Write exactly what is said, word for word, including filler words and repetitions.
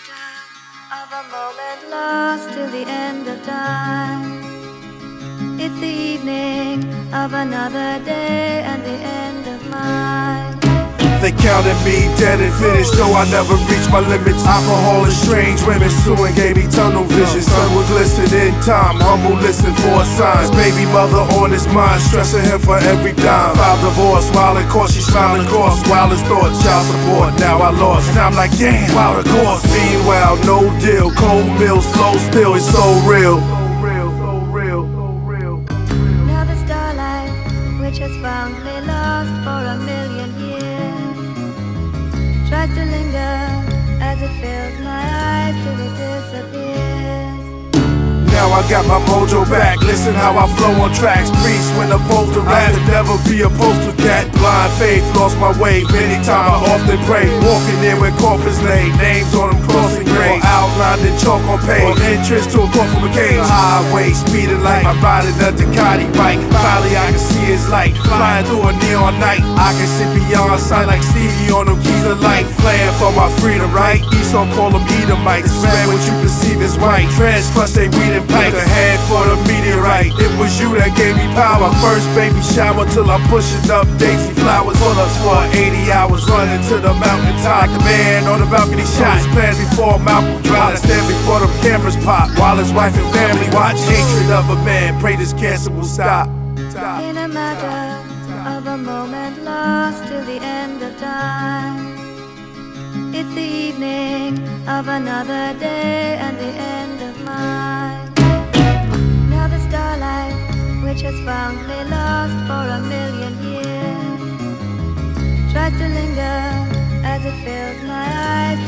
matter of a moment lost till the end of time. It's the evening of another day and the end of mine. They counted me dead and finished, though I never reached my limits. Alcohol and strange women suing gave me tunnel vision. Sun would glisten in time, humble listen for signs. Baby mother on his mind, stressing him for every dime. Filed divorce while in court, she's smiling cross. Wildest thoughts, child support, now I lost. And I'm like, damn, wild of course. Meanwhile, no deal, cold mills flow still, it's so real. Now the starlight, which has found me lost for a million years, tries to linger as it fills my eyes till it disappears. Now I got my mojo back, listen how I flow on tracks. Priest when opposed to rap, and never be a postal cat. Blind faith, lost my way, many times I often pray. Walking in with coffins laid, names on them crossing grave. Outlined in chalk on page, entrance to a coffin cage. Highway, speeding light, I'm riding a Ducati bike. Finally I can see his light, flying through a neon night. I can see beyond sight like Stevie on them keys of light. Flaying for my freedom, right? Esau call them Edomites. Spread what you perceive as white. Trash crush they weed and pipe. The head for the meteorite. It was you that gave me power. First baby shower till I'm pushing up daisy flowers. Pull ups for eighty hours, running to the mountain top. The man on the balcony shot. Planned before Malcolm drowned. Stand before the cameras pop while his wife and family watch. Hatred of a man, pray this cancer will stop. In a matter of a moment lost till the end of time. It's the evening of another day and the end of mine. Now the starlight, which has found me lost for a million years, tries to linger as it fills my eyes